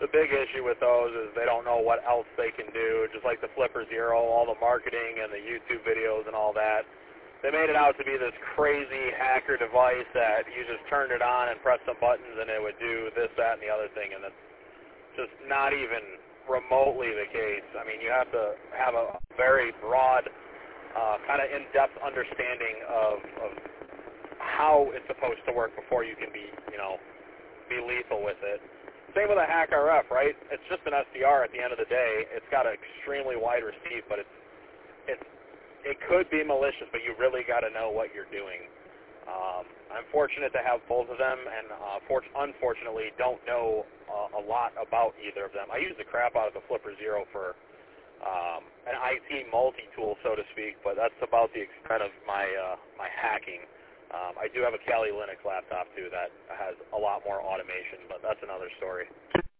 the big issue with those is they don't know what else they can do. Just like the Flipper Zero, all the marketing and the YouTube videos and all that, they made it out to be this crazy hacker device that you just turned it on and pressed some buttons and it would do this, that, and the other thing, and it's just not even remotely the case. I mean, you have to have a very broad, kind of in-depth understanding of how it's supposed to work before you can be, be lethal with it. Same with a hack RF, right? It's just an SDR at the end of the day. It's got an extremely wide receive, but it could be malicious, but you really got to know what you're doing. I'm fortunate to have both of them, and unfortunately don't know a lot about either of them. I use the crap out of the Flipper Zero for an IT multi-tool, so to speak, but that's about the extent of my hacking. I do have a Kali Linux laptop, too, that has a lot more automation, but that's another story.